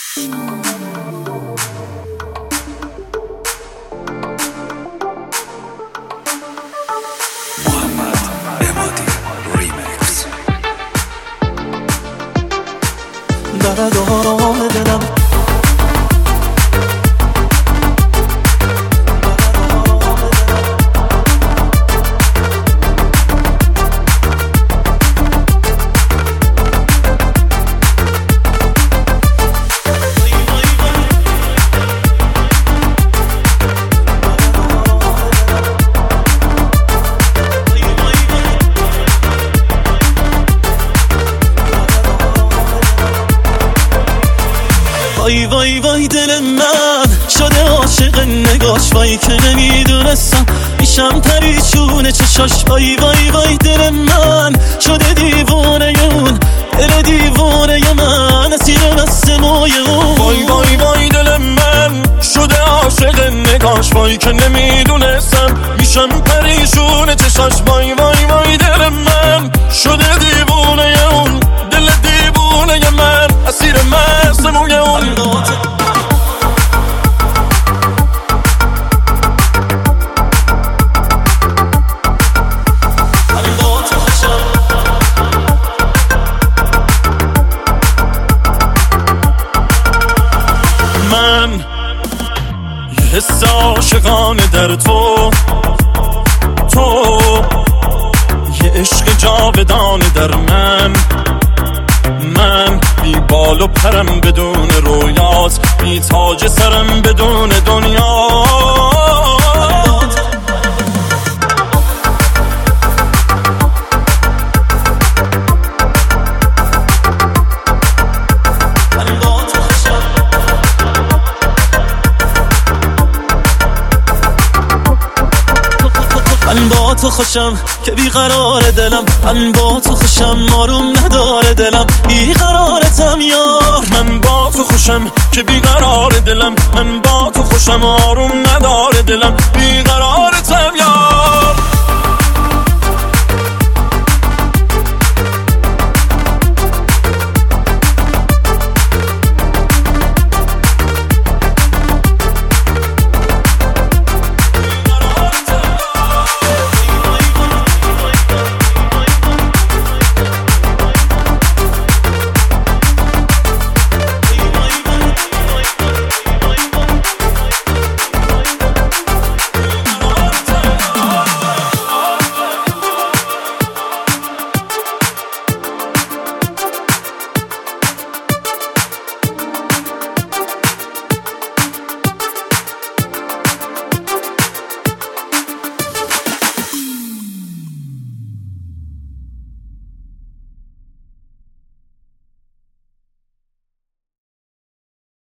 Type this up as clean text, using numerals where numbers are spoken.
درد آرام دلم وای وای وای دل من شده عاشق نگاش، وای که نمیدونستم میشم پریشون چشاش. وای وای وای دل من شده دیوونه اون، دل دیوونه من اسیر دست موی اون. وای وای وای دل من شده عاشق نگاش، وای که نمیدونستم میشم پریشون چشاش. وای وای وای دل من شده دیوونه اون، دل دیوونه من اسیر مست موی اون. من یه حس عاشقانه در تو یه عشق جاودانه در من بی بال و پرم بدون رویات، بی تاج سرم بدون دنیا. من با تو خوشم که بیقرار دلم، من با تو خوشم آروم نداره دلم، بیقرارتم یار. من با تو خوشم که بیقرار دلم، من با تو خوشم آروم نداره دلم.